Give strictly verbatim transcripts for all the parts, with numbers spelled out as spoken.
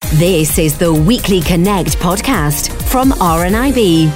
This is the Weekly Connect podcast from R N I B.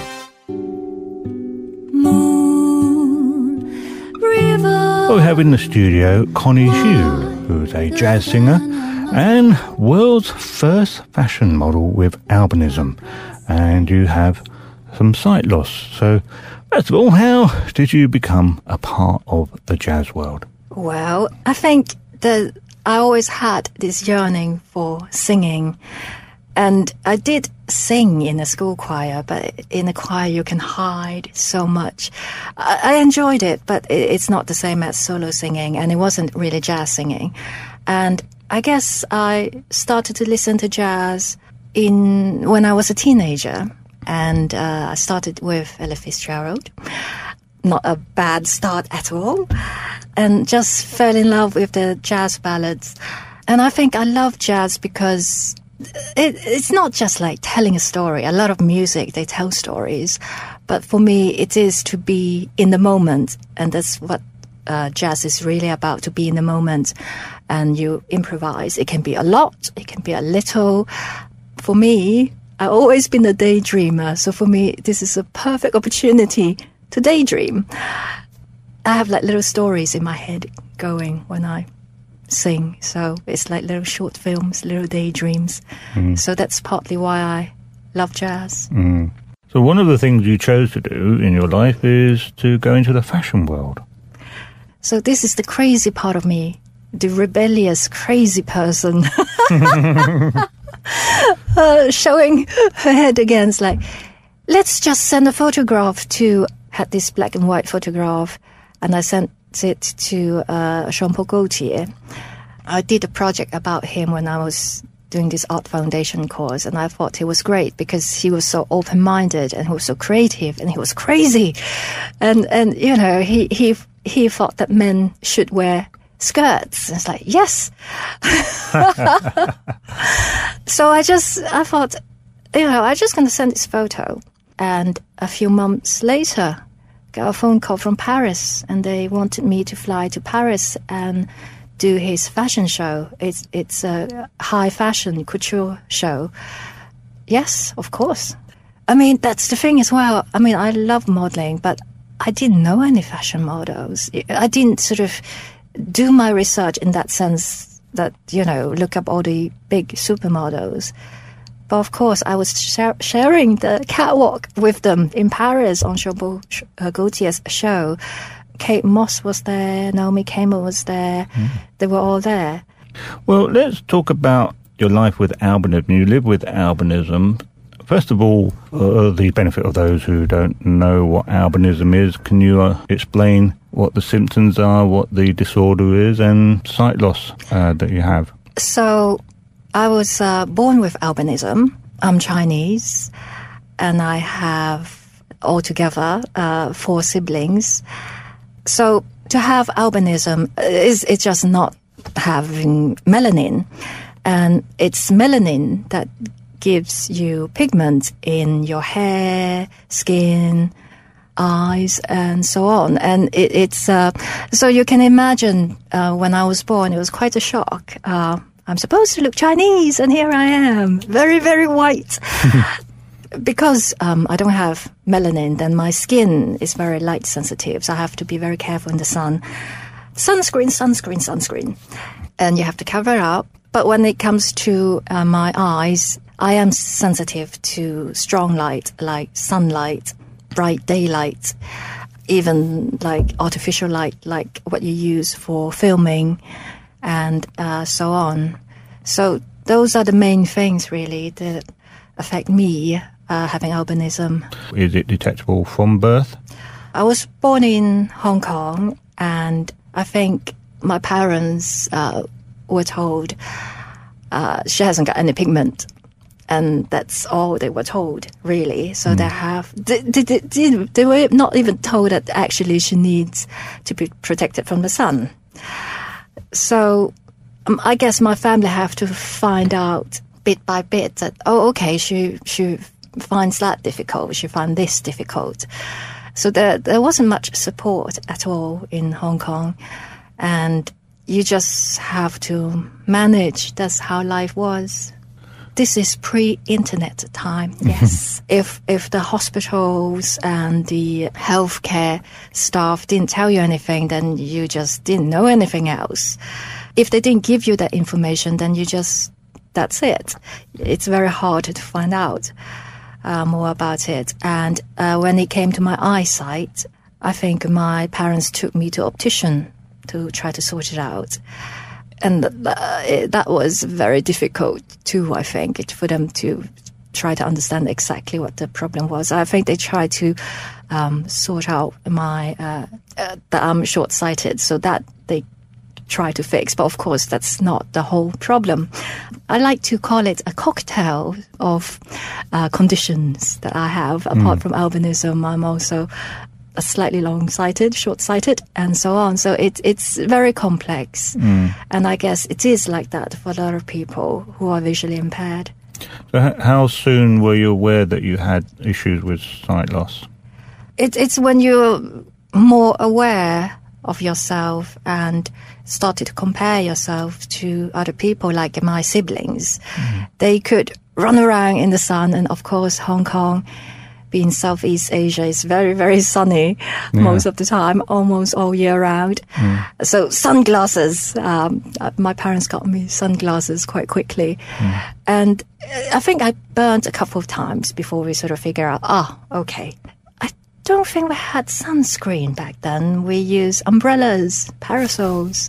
Moon, river. Well, we have in the studio Connie Hugh, who is a jazz singer and world's first fashion model with albinism. And you have some sight loss. So, first of all, how did you become a part of the jazz world? Well, I think that I always had this yearning for singing. And I did sing in a school choir, but in a choir you can hide so much. I, I enjoyed it, but it, it's not the same as solo singing, and it wasn't really jazz singing. And I guess I started to listen to jazz in when I was a teenager, and uh, I started with Ella Fitzgerald. Not a bad start at all, and just fell in love with the jazz ballads. And I think I love jazz because it, it's not just like telling a story. A lot of music, they tell stories. But for me, it is to be in the moment. And that's what uh, jazz is really about, to be in the moment. And you improvise. It can be a lot. It can be a little. For me, I've always been a daydreamer. So for me, this is a perfect opportunity to daydream. I have like little stories in my head going when I sing. So it's like little short films, little daydreams. Mm. So that's partly why I love jazz. Mm. So one of the things you chose to do in your life is to go into the fashion world. So this is the crazy part of me, the rebellious, crazy person. uh, showing her head against like, let's just send a photograph to, had this black and white photograph, and I sent it to uh, Jean-Paul Gaultier. I did a project about him when I was doing this art foundation course, and I thought he was great because he was so open-minded and he was so creative and he was crazy. And, and you know, he, he, he thought that men should wear skirts. And it's like, yes. So I just, I thought, you know, I'm just going to send this photo. And a few months later, got a phone call from Paris, and they wanted me to fly to Paris and do his fashion show. It's it's a high fashion couture show. Yes, of course. I mean, that's the thing as well. I mean, I love modeling, but I didn't know any fashion models. I didn't sort of do my research in that sense that, you know, look up all the big supermodels. But of course, I was share- sharing the catwalk with them in Paris on Jean-Paul uh, Gaultier's show. Kate Moss was there, Naomi Campbell was there. Mm. They were all there. Well, let's talk about your life with albinism. You live with albinism. First of all, uh, the benefit of those who don't know what albinism is, can you uh, explain what the symptoms are, what the disorder is, and sight loss uh, that you have? So I was uh, born with albinism. I'm Chinese, and I have altogether uh, four siblings. So to have albinism is it's just not having melanin, and it's melanin that gives you pigment in your hair, skin, eyes, and so on. And it, it's uh, so you can imagine uh, when I was born, it was quite a shock. Uh, I'm supposed to look Chinese, and here I am, very, very white. Because um, I don't have melanin, then my skin is very light sensitive, so I have to be very careful in the sun. Sunscreen, sunscreen, sunscreen. And you have to cover up. But when it comes to uh, my eyes, I am sensitive to strong light, like sunlight, bright daylight, even like artificial light, like what you use for filming, and uh, so on. So those are the main things, really, that affect me uh, having albinism. Is it detectable from birth? I was born in Hong Kong, and I think my parents uh, were told uh, she hasn't got any pigment. And that's all they were told, really. So mm. they have, they, they, they, they were not even told that actually she needs to be protected from the sun. So um, I guess my family have to find out bit by bit that, oh, okay, she she finds that difficult, she finds this difficult. So there there wasn't much support at all in Hong Kong. And you just have to manage. That's how life was. this is pre-internet time. Yes. if if the hospitals and the healthcare staff didn't tell you anything, then you just didn't know anything else. If they didn't give you that information, then you just, that's it. It's very hard to find out uh, more about it. And uh, when it came to my eyesight, I think my parents took me to optician to try to sort it out. And uh, it, that was very difficult too, I think, it, for them to try to understand exactly what the problem was. I think they tried to um, sort out my, uh, uh, that I'm short-sighted, so that they try to fix. But of course, that's not the whole problem. I like to call it a cocktail of uh, conditions that I have. Apart mm. from albinism, I'm also a slightly long-sighted, short-sighted, and so on. So it, it's very complex. Mm. And I guess it is like that for a lot of people who are visually impaired. So h- how soon were you aware that you had issues with sight loss? It, it's when you're more aware of yourself and started to compare yourself to other people, like my siblings. Mm. They could run around in the sun, and of course Hong Kong, being Southeast Asia, is very, very sunny yeah. most of the time, almost all year round. Mm. So sunglasses, um, my parents got me sunglasses quite quickly. Mm. And I think I burnt a couple of times before we sort of figure out, ah, okay. I don't think we had sunscreen back then. We used umbrellas, parasols.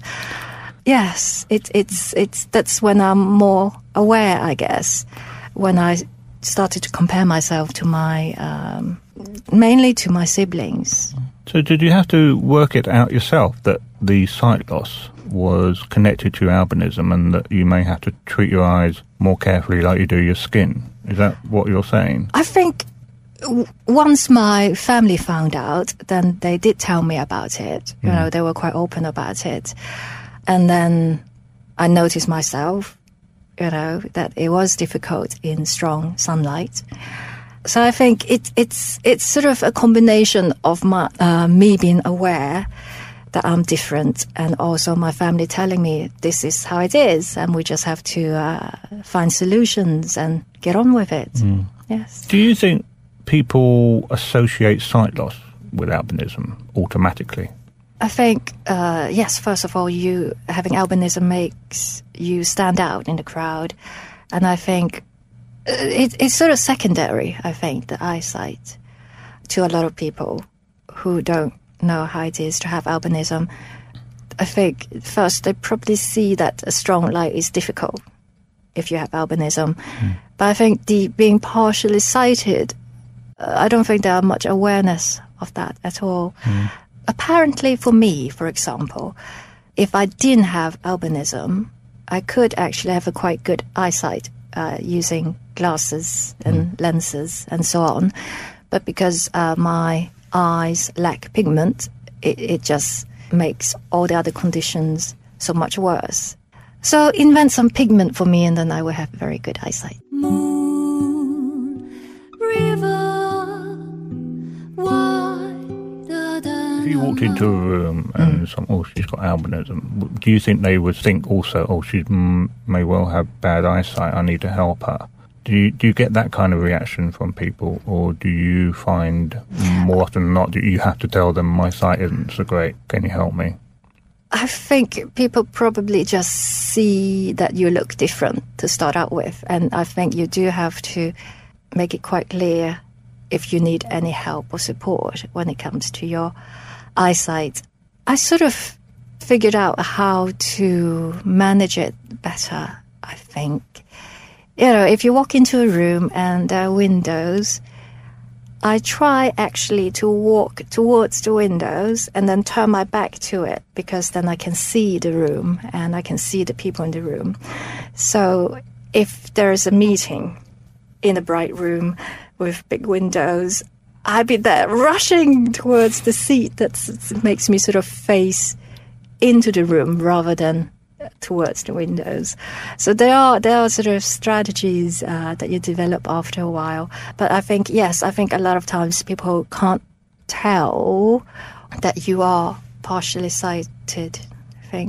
Yes, it, it's, it's, that's when I'm more aware, I guess, when I started to compare myself to my, um, mainly to my siblings. So did you have to work it out yourself that the sight loss was connected to albinism and that you may have to treat your eyes more carefully like you do your skin? Is that what you're saying? I think w- once my family found out, then they did tell me about it. You mm. know, they were quite open about it. And then I noticed myself, you know, that it was difficult in strong sunlight. So I think it, it's it's sort of a combination of my uh, me being aware that I'm different, and also my family telling me this is how it is, and we just have to uh, find solutions and get on with it. Mm. Yes. Do you think people associate sight loss with albinism automatically? I think, uh, yes, first of all, you having albinism makes you stand out in the crowd. And I think it, it's sort of secondary, I think, the eyesight, to a lot of people who don't know how it is to have albinism. I think first they probably see that a strong light is difficult if you have albinism. Mm. But I think the being partially sighted, uh, I don't think there are much awareness of that at all. Mm. Apparently for me, for example, if I didn't have albinism, I could actually have a quite good eyesight uh, using glasses and mm. lenses and so on. But because uh, my eyes lack pigment, it, it just makes all the other conditions so much worse. So invent some pigment for me and then I will have very good eyesight. Moon, river, if you walked into a room and mm. some, oh, she's got albinism, do you think they would think also, oh, she mm, may well have bad eyesight, I need to help her? Do you, do you get that kind of reaction from people, or do you find more often than not that you have to tell them, my sight isn't so great, can you help me? I think people probably just see that you look different to start out with, and I think you do have to make it quite clear if you need any help or support when it comes to your eyesight. I sort of figured out how to manage it better, I think. You know, if you walk into a room and there are windows, I try actually to walk towards the windows and then turn my back to it, because then I can see the room and I can see the people in the room. So if there is a meeting in a bright room with big windows, I'd be there rushing towards the seat that makes me sort of face into the room rather than towards the windows. So there are there are sort of strategies uh, that you develop after a while. But I think, yes, I think a lot of times people can't tell that you are partially sighted. I think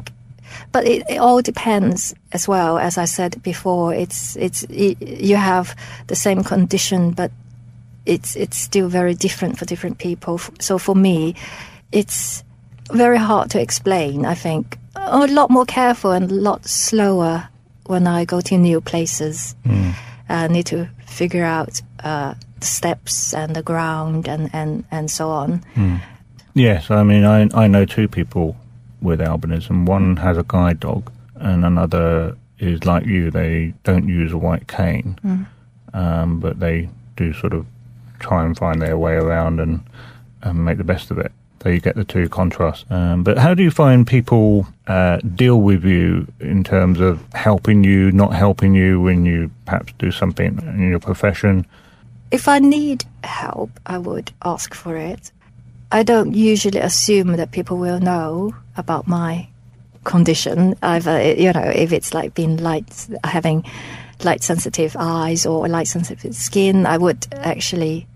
But it, it all depends as well. As I said before, it's it's it, you have the same condition, but it's it's still very different for different people. So for me, it's very hard to explain. I think I'm a lot more careful and a lot slower when I go to new places. Mm. I need to figure out uh, the steps and the ground and, and, and so on. Mm. Yes, I mean, I I know two people with albinism. One has a guide dog, and another is like you. They don't use a white cane, mm. um, but they do sort of try and find their way around and, and make the best of it. So you get the two contrasts. Um, but how do you find people uh, deal with you in terms of helping you, not helping you when you perhaps do something in your profession? If I need help, I would ask for it. I don't usually assume that people will know about my condition. Either, you know, if it's like being light, having light-sensitive eyes or light-sensitive skin, I would actually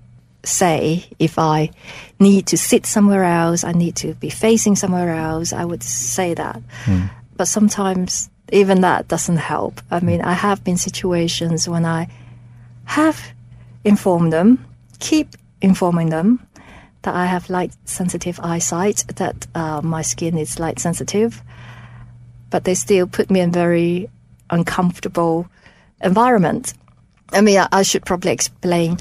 say if I need to sit somewhere else, I need to be facing somewhere else, I would say that. Mm. But sometimes even that doesn't help. I mean, I have been situations when I have informed them, keep informing them, that I have light-sensitive eyesight, that uh, my skin is light-sensitive, but they still put me in very uncomfortable environment. I mean, I, I should probably explain.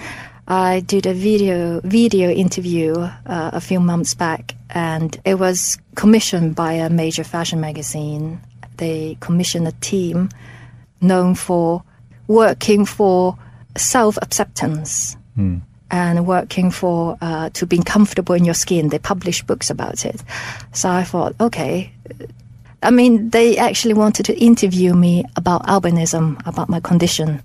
I did a video video interview uh, a few months back, and it was commissioned by a major fashion magazine. They commissioned a team known for working for self-acceptance. Mm. And working for uh, to being comfortable in your skin. They publish books about it. So I thought, okay. I mean, they actually wanted to interview me about albinism, about my condition.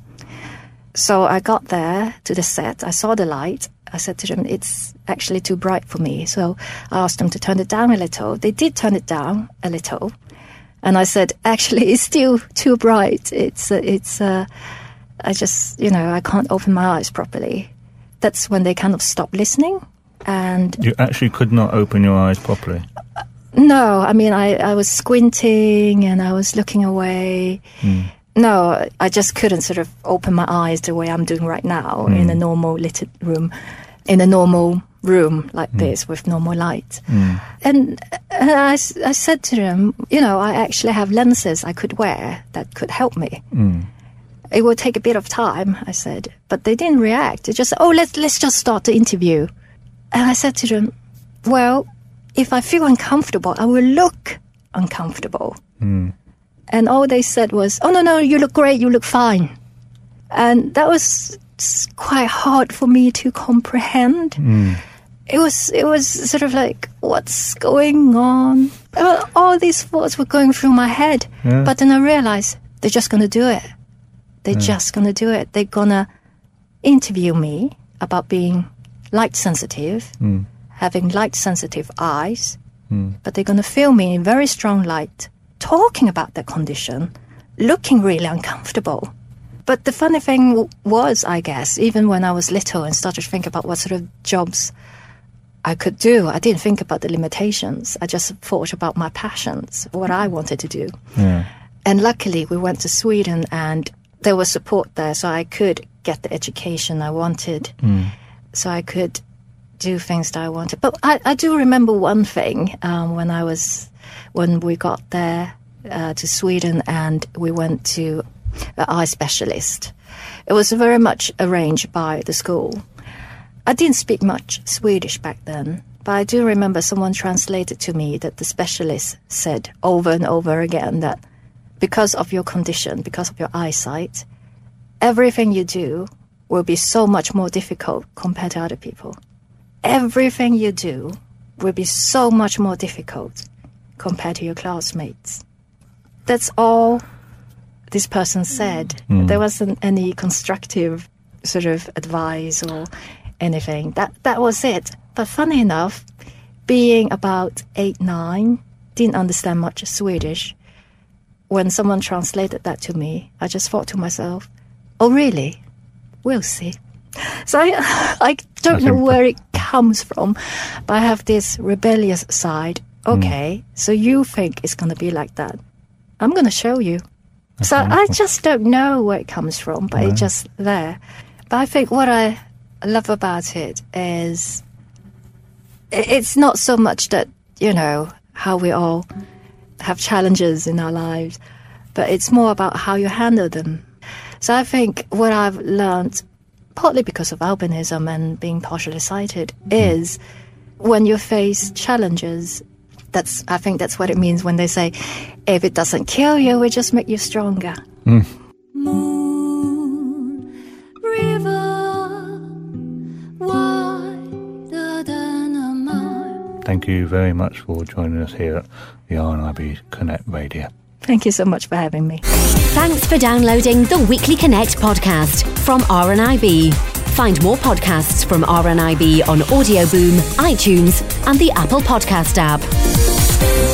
So I got there to the set. I saw the light. I said to them, it's actually too bright for me. So I asked them to turn it down a little. They did turn it down a little. And I said, actually, it's still too bright. It's, uh, it's. Uh, I just, you know, I can't open my eyes properly. That's when they kind of stopped listening. And you actually could not open your eyes properly? Uh, no, I mean, I, I was squinting and I was looking away. Mm. No, I just couldn't sort of open my eyes the way I'm doing right now mm. in a normal lit room, in a normal room like mm. this with normal light. Mm. And, and I, I said to them, you know, I actually have lenses I could wear that could help me. Mm. It would take a bit of time, I said, but they didn't react. They just said, oh, let's, let's just start the interview. And I said to them, well, if I feel uncomfortable, I will look uncomfortable. Mm. And all they said was, oh, no, no, you look great, you look fine. And that was quite hard for me to comprehend. Mm. It was, it was sort of like, what's going on? All these thoughts were going through my head. Yeah. But then I realized they're just going to do it. They're yeah. just going to do it. They're going to interview me about being light-sensitive, mm. having light-sensitive eyes, mm. but they're going to film me in very strong light, talking about their condition, looking really uncomfortable. But the funny thing w- was, I guess, even when I was little and started to think about what sort of jobs I could do, I didn't think about the limitations. I just thought about my passions, what I wanted to do. Yeah. And luckily, we went to Sweden and there was support there, so I could get the education I wanted. Mm. So I could do things that I wanted. But I, I do remember one thing um, when I was, when we got there uh, to Sweden and we went to an eye specialist. It was very much arranged by the school. I didn't speak much Swedish back then, but I do remember someone translated to me that the specialist said over and over again that because of your condition, because of your eyesight, everything you do will be so much more difficult compared to other people. Everything you do will be so much more difficult compared to your classmates. That's all this person said. Mm. There wasn't any constructive sort of advice or anything. That that was it. But funny enough, being about eight, nine, didn't understand much Swedish. When someone translated that to me, I just thought to myself, oh, really? We'll see. So I, I don't know where it comes from, but I have this rebellious side. Okay, mm. so you think it's going to be like that. I'm going to show you. That's so wonderful. I just don't know where it comes from, but Right. it's just there. But I think what I love about it is i- it's not so much that, you know, how we all have challenges in our lives, but it's more about how you handle them. So I think what I've learned, partly because of albinism and being partially sighted, is when you face challenges, that's I think that's what it means when they say, if it doesn't kill you, it just make you stronger. Moon, river, wider than a mile. Thank you very much for joining us here at the R N I B Connect Radio. Thank you so much for having me. Thanks for downloading the Weekly Connect podcast from R N I B. Find more podcasts from R N I B on Audio Boom, iTunes, and the Apple Podcast app.